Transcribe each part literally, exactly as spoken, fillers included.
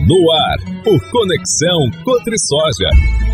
No ar, o Conexão Cotrisoja.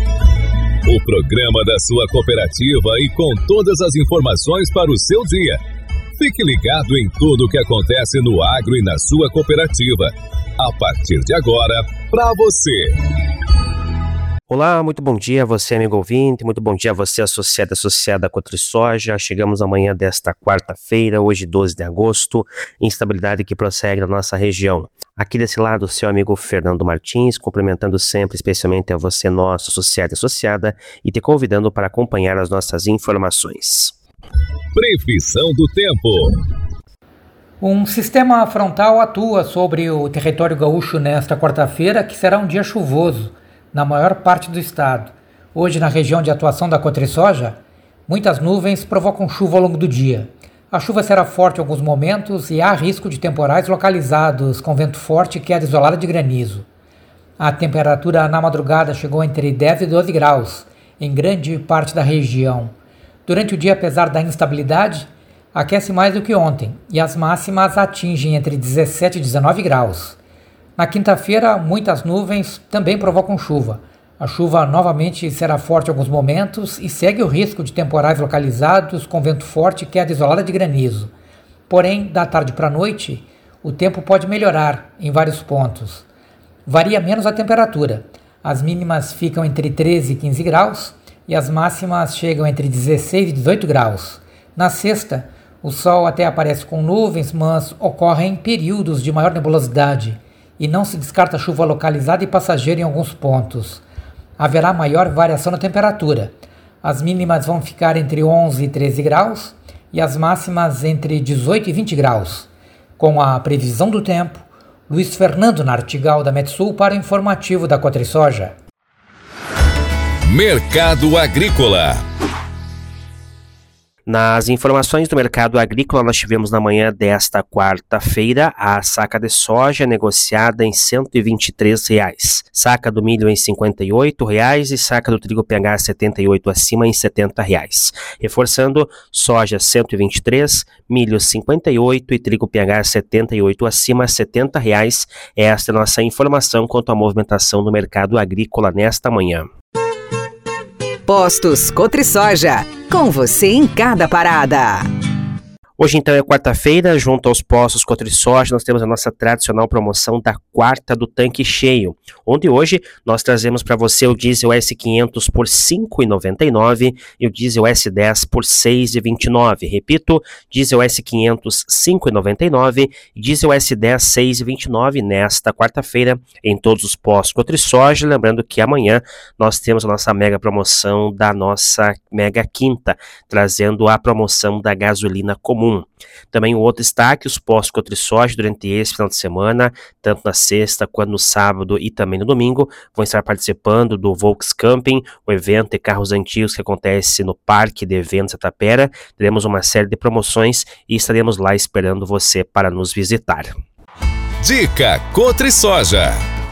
O programa da sua cooperativa e com todas as informações para o seu dia. Fique ligado em tudo o que acontece no agro e na sua cooperativa. A partir de agora, para você. Olá, muito bom dia a você, amigo ouvinte, muito bom dia a você, associado associada à Cotrisoja. Chegamos amanhã desta quarta-feira, hoje doze de agosto, instabilidade que prossegue na nossa região. Aqui desse lado, o seu amigo Fernando Martins, cumprimentando sempre, especialmente a você, nosso associado e associada, e te convidando para acompanhar as nossas informações. Previsão do tempo. Um sistema frontal atua sobre o território gaúcho nesta quarta-feira, que será um dia chuvoso na maior parte do estado. Hoje, na região de atuação da Cotrisoja, muitas nuvens provocam chuva ao longo do dia. A chuva será forte em alguns momentos e há risco de temporais localizados, com vento forte e queda isolada de granizo. A temperatura na madrugada chegou entre dez e doze graus, em grande parte da região. Durante o dia, apesar da instabilidade, aquece mais do que ontem, e as máximas atingem entre dezessete e dezenove graus. Na quinta-feira, muitas nuvens também provocam chuva. A chuva novamente será forte em alguns momentos e segue o risco de temporais localizados com vento forte e queda isolada de granizo. Porém, da tarde para a noite, o tempo pode melhorar em vários pontos. Varia menos a temperatura. As mínimas ficam entre treze e quinze graus e as máximas chegam entre dezesseis e dezoito graus. Na sexta, o sol até aparece com nuvens, mas ocorrem períodos de maior nebulosidade e não se descarta chuva localizada e passageira em alguns pontos. Haverá maior variação na temperatura. As mínimas vão ficar entre onze e treze graus e as máximas entre dezoito e vinte graus. Com a previsão do tempo, Luiz Fernando Nartigal da Metsul para o informativo da Cotrisoja. Mercado Agrícola. Nas informações do mercado agrícola, nós tivemos na manhã desta quarta-feira a saca de soja negociada em cento e vinte e três reais, saca do milho em cinquenta e oito reais e saca do trigo P H setenta e oito acima em setenta reais. Reforçando, soja cento e vinte e três, milho cinquenta e oito e trigo P H setenta e oito acima setenta reais. Esta é a nossa informação quanto à movimentação do mercado agrícola nesta manhã. Postos Cotrisoja, com você em cada parada. Hoje então é quarta-feira, junto aos postos Cotrisoja, nós temos a nossa tradicional promoção da quarta do tanque cheio, onde hoje nós trazemos para você o diesel S quinhentos por cinco reais e noventa e nove centavos e o diesel S dez por seis reais e vinte e nove centavos. Repito, diesel S quinhentos cinco reais e noventa e nove centavos e diesel S dez seis reais e vinte e nove centavos nesta quarta-feira em todos os postos Cotrisoja. Lembrando que amanhã nós temos a nossa mega promoção da nossa mega quinta, trazendo a promoção da gasolina comum. Também o outro destaque, os postos Cotrisoja durante esse final de semana, tanto na sexta quanto no sábado e também no domingo, vão estar participando do Volks Camping, o evento de carros antigos que acontece no Parque de Eventos Tapera. Teremos uma série de promoções e estaremos lá esperando você para nos visitar. Dica Cotrisoja.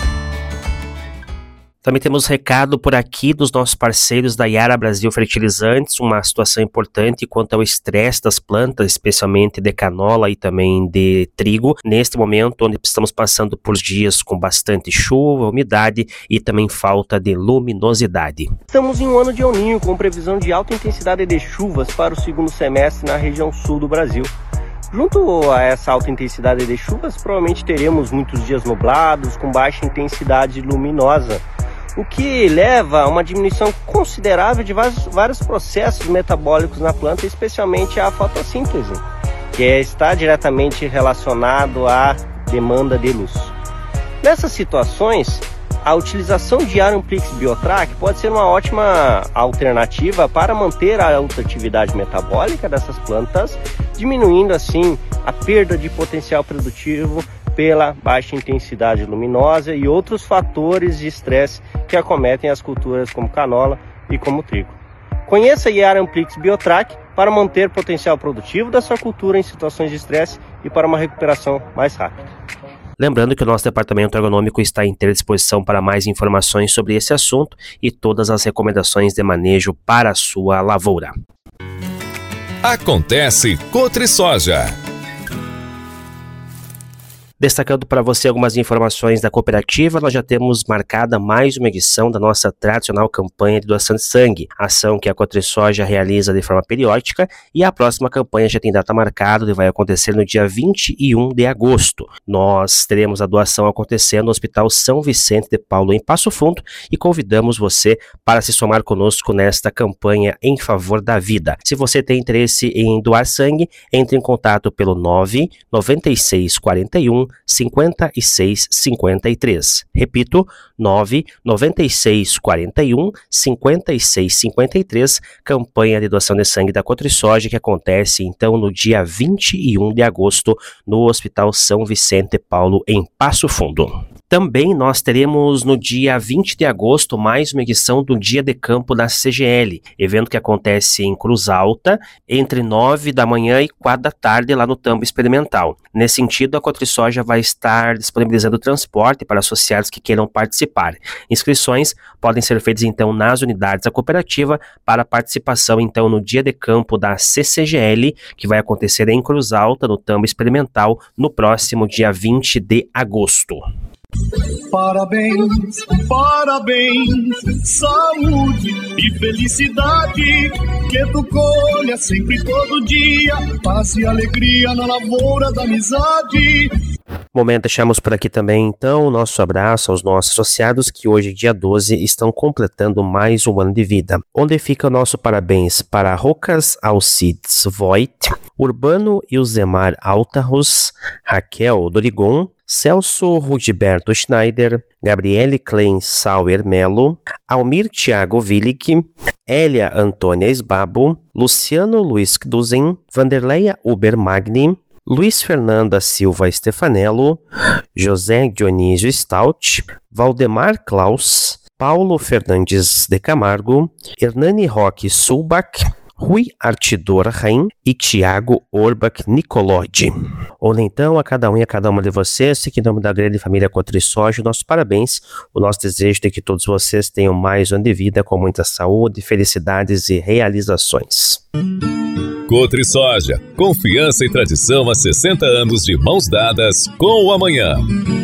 Também temos recado por aqui dos nossos parceiros da Yara Brasil Fertilizantes, uma situação importante quanto ao estresse das plantas, especialmente de canola e também de trigo, neste momento onde estamos passando por dias com bastante chuva, umidade e também falta de luminosidade. Estamos em um ano de El Niño com previsão de alta intensidade de chuvas para o segundo semestre na região sul do Brasil. Junto a essa alta intensidade de chuvas, provavelmente teremos muitos dias nublados com baixa intensidade luminosa, o que leva a uma diminuição considerável de vários, vários processos metabólicos na planta, especialmente a fotossíntese, que está diretamente relacionado à demanda de luz. Nessas situações, a utilização de Aramplix Biotrac pode ser uma ótima alternativa para manter a alta atividade metabólica dessas plantas, diminuindo assim a perda de potencial produtivo pela baixa intensidade luminosa e outros fatores de estresse que acometem as culturas como canola e como trigo. Conheça a Aramplix Biotrac para manter o potencial produtivo da sua cultura em situações de estresse e para uma recuperação mais rápida. Lembrando que o nosso departamento agronômico está à inteira disposição para mais informações sobre esse assunto e todas as recomendações de manejo para a sua lavoura. Acontece Cotrisoja. Destacando para você algumas informações da cooperativa, nós já temos marcada mais uma edição da nossa tradicional campanha de doação de sangue, ação que a Cotrisoja realiza de forma periódica, e a próxima campanha já tem data marcada e vai acontecer no dia vinte e um de agosto. Nós teremos a doação acontecendo no Hospital São Vicente de Paulo, em Passo Fundo, e convidamos você para se somar conosco nesta campanha em favor da vida. Se você tem interesse em doar sangue, entre em contato pelo nove nove seis quatro um cinco seis cinco três. Repito, nove nove seis quatro um cinco seis cinco três, campanha de doação de sangue da Cotrisoja, que acontece então no dia vinte e um de agosto no Hospital São Vicente Paulo, em Passo Fundo. Também nós teremos no dia vinte de agosto mais uma edição do Dia de Campo da C G L, evento que acontece em Cruz Alta, entre nove da manhã e quatro da tarde, lá no Tambo Experimental. Nesse sentido, a Cotrisoja vai estar disponibilizando transporte para associados que queiram participar. Inscrições podem ser feitas então nas unidades da cooperativa para participação então no Dia de Campo da C C G L, que vai acontecer em Cruz Alta, no Tambo Experimental, no próximo dia vinte de agosto. Parabéns, parabéns, saúde e felicidade, que tu colha sempre todo dia, paz e alegria na lavoura da amizade. Momento, deixamos por aqui também então o nosso abraço aos nossos associados que hoje, dia doze, estão completando mais um ano de vida. Onde fica o nosso parabéns para Rocas Alcides Voigt, Urbano Ilzemar Altarros, Raquel Dorigon, Celso Rudiberto Schneider, Gabriele Klein Sauer Melo, Almir Thiago Willig, Elia Antônia Esbabo, Luciano Luiz Duzen, Vanderleia Uber Magni, Luiz Fernanda Silva Stefanello, José Dionísio Stout, Valdemar Klaus, Paulo Fernandes de Camargo, Hernani Roque Sulbach, Rui Artidor Rain e Tiago Orbach Nicolodi. Ou então a cada um e a cada uma de vocês, que em nome da grande família Cotrisoja, nossos parabéns, o nosso desejo de que todos vocês tenham mais um ano de vida com muita saúde, felicidades e realizações. Cotrisoja, confiança e tradição há sessenta anos de mãos dadas com o amanhã.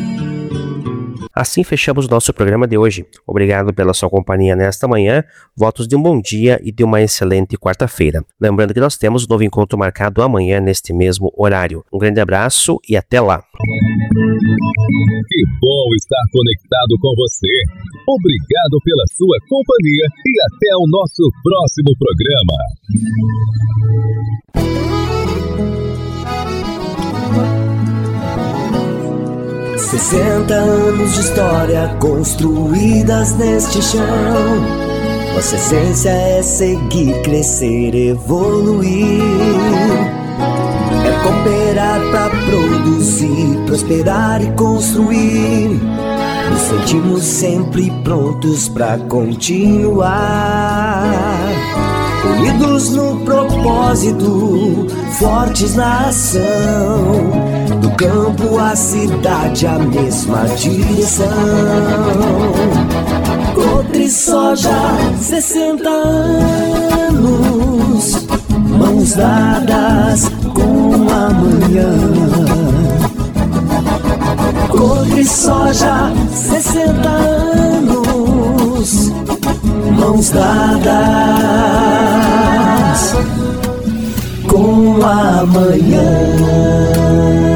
Assim fechamos o nosso programa de hoje. Obrigado pela sua companhia nesta manhã, votos de um bom dia e de uma excelente quarta-feira. Lembrando que nós temos um novo encontro marcado amanhã neste mesmo horário. Um grande abraço e até lá. Que bom estar conectado com você. Obrigado pela sua companhia e até o nosso próximo programa. sessenta anos de história construídas neste chão. Nossa essência é seguir, crescer, evoluir. É cooperar pra produzir, prosperar e construir. Nos sentimos sempre prontos pra continuar. Unidos no propósito, fortes na ação. Do campo à cidade, a mesma direção. Cotrisoja, sessenta anos, mãos dadas com amanhã. Cotrisoja, sessenta anos, mãos dadas com amanhã.